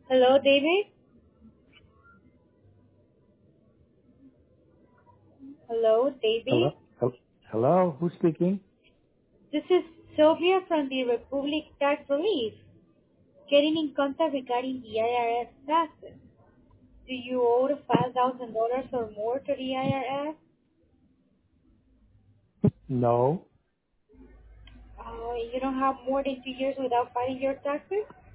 Hello, David. Hello, Hello? David. Hello? Who's speaking? This is Sylvia from the Republic Tax Relief, getting in contact regarding the IRS taxes. Do you owe $5,000 or more to the IRS? No. You don't have more than 2 years without filing your taxes?